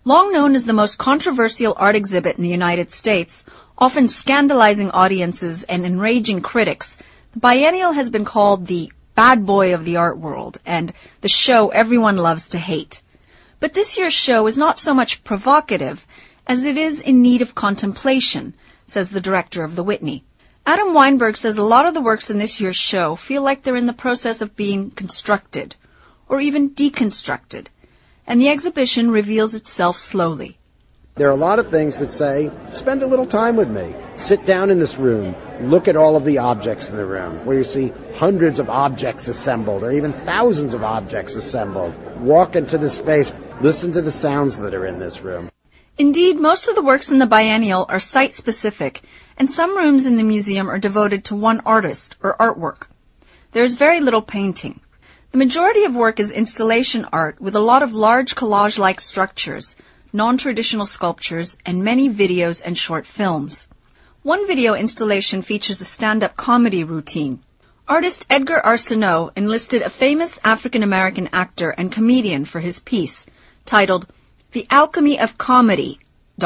Long known as the most controversial art exhibit in the United States, often scandalizing audiences and enraging critics, the biennial has been called the bad boy of the art world and the show everyone loves to hate. But this year's show is not so much provocative as it is in need of contemplation, says the director of the Whitney. Adam Weinberg says a lot of the works in this year's show feel like they're in the process of being constructed, or even deconstructed, and the exhibition reveals itself slowly. There are a lot of things that say, spend a little time with me. Sit down in this room. Look at all of the objects in the room, where you see hundreds of objects assembled, or even thousands of objects assembled. Walk into the space. Listen to the sounds that are in this room. Indeed, most of the works in the biennial are site-specific, and some rooms in the museum are devoted to one artist or artwork. There is very little painting. The majority of work is installation art with a lot of large collage-like structures, non-traditional sculptures, and many videos and short films. One video installation features a stand-up comedy routine. Artist Edgar Arsenault enlisted a famous African-American actor and comedian for his piece, titled The Alchemy of Comedy, ...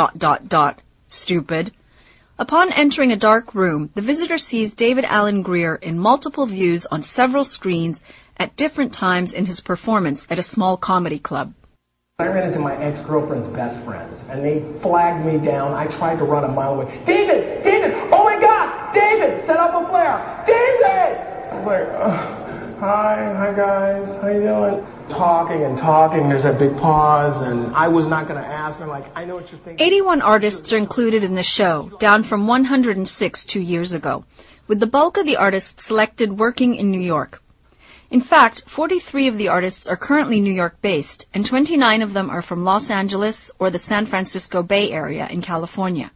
Stupid. Upon entering a dark room, the visitor sees David Alan Grier in multiple views on several screens at different times in his performance at a small comedy club. I ran into my ex-girlfriend's best friends, and they flagged me down. I tried to run a mile away. David! Oh my God! David! Set up a flare! David! I was like, hi guys, how you doing? Talking, there's a big pause, and I was not going to ask. I'm like, I know what you're thinking. 81 artists are included in the show, down from 106 2 years ago, with the bulk of the artists selected working in New York. In fact, 43 of the artists are currently New York-based, and 29 of them are from Los Angeles or the San Francisco Bay Area in California.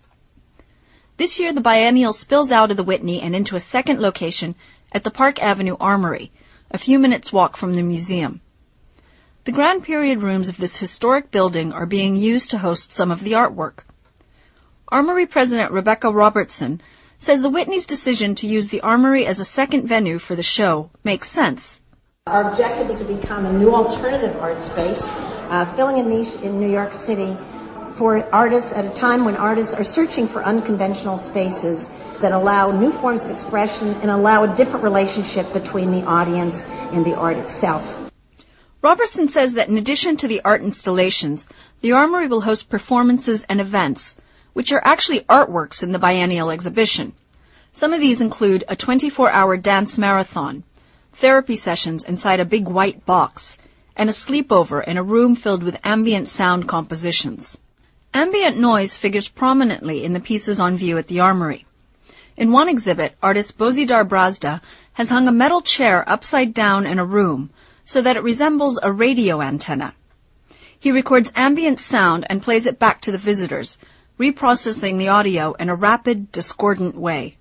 This year, the biennial spills out of the Whitney and into a second location at the Park Avenue Armory, a few minutes' walk from the museum. The Grand Period rooms of this historic building are being used to host some of the artwork. Armory President Rebecca Robertson says the Whitney's decision to use the Armory as a second venue for the show makes sense. Our objective is to become a new alternative art space, filling a niche in New York City for artists at a time when artists are searching for unconventional spaces that allow new forms of expression and allow a different relationship between the audience and the art itself. Robertson says that in addition to the art installations, the Armory will host performances and events, which are actually artworks in the biennial exhibition. Some of these include a 24-hour dance marathon, therapy sessions inside a big white box, and a sleepover in a room filled with ambient sound compositions. Ambient noise figures prominently in the pieces on view at the Armory. In one exhibit, artist Bozidar Brazda has hung a metal chair upside down in a room so that it resembles a radio antenna. He records ambient sound and plays it back to the visitors, reprocessing the audio in a rapid, discordant way.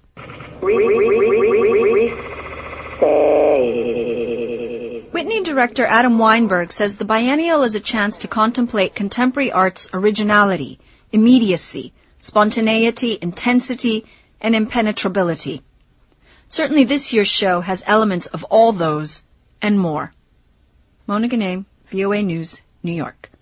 Whitney director Adam Weinberg says the biennial is a chance to contemplate contemporary art's originality, immediacy, spontaneity, intensity, and impenetrability. Certainly this year's show has elements of all those and more. Mona Ganem, VOA News, New York.